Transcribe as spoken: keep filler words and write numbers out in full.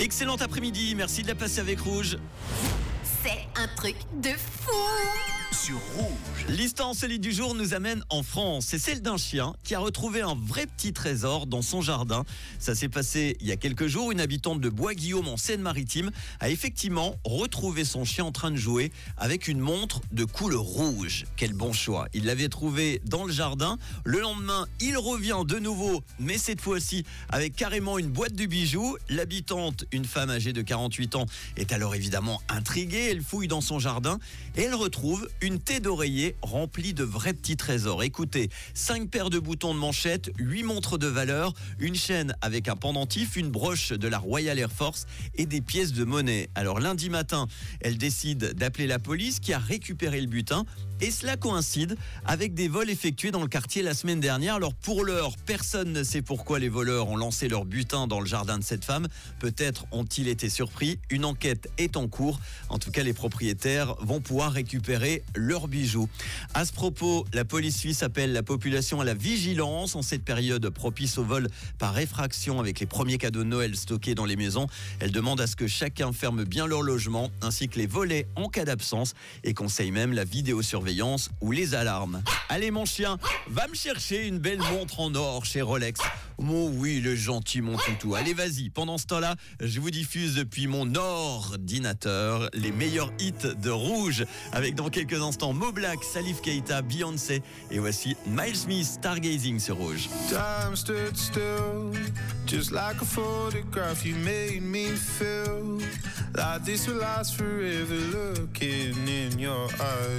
Excellent après-midi, merci de la passer avec Rouge. C'est un truc de fou. Sur Rouge. L'histoire insolite du jour nous amène en France. C'est celle d'un chien qui a retrouvé un vrai petit trésor dans son jardin. Ça s'est passé il y a quelques jours. Une habitante de Bois-Guillaume en Seine-Maritime a effectivement retrouvé son chien en train de jouer avec une montre de couleur rouge. Quel bon choix. Il l'avait trouvé dans le jardin. Le lendemain, il revient de nouveau, mais cette fois-ci avec carrément une boîte de bijoux. L'habitante, une femme âgée de quarante-huit ans, est alors évidemment intriguée. Elle fouille dans son jardin et elle retrouve une thé d'oreiller remplie de vrais petits trésors. Écoutez, cinq paires de boutons de manchette, huit montres de valeur, une chaîne avec un pendentif, une broche de la Royal Air Force et des pièces de monnaie. Alors lundi matin, elle décide d'appeler la police qui a récupéré le butin et cela coïncide avec des vols effectués dans le quartier la semaine dernière. Alors pour l'heure, personne ne sait pourquoi les voleurs ont lancé leur butin dans le jardin de cette femme. Peut-être ont-ils été surpris. Une enquête est en cours. En tout cas, les propriétaires vont pouvoir récupérer leurs bijoux. À ce propos, la police suisse appelle la population à la vigilance en cette période propice au vol par effraction avec les premiers cadeaux de Noël stockés dans les maisons. Elle demande à ce que chacun ferme bien leur logement ainsi que les volets en cas d'absence et conseille même la vidéosurveillance ou les alarmes. Allez mon chien, va me chercher une belle montre en or chez Rolex. Oh oui, le gentil mon toutou. Allez, vas-y. Pendant ce temps-là, je vous diffuse depuis mon ordinateur les meilleurs hits de Rouge avec dans quelques instants Mo Black, Salif Keita, Beyoncé et voici Miles Smith, Stargazing sur Rouge. Time stood still, just like a photograph. You made me feel like this will last forever. Looking in your eyes.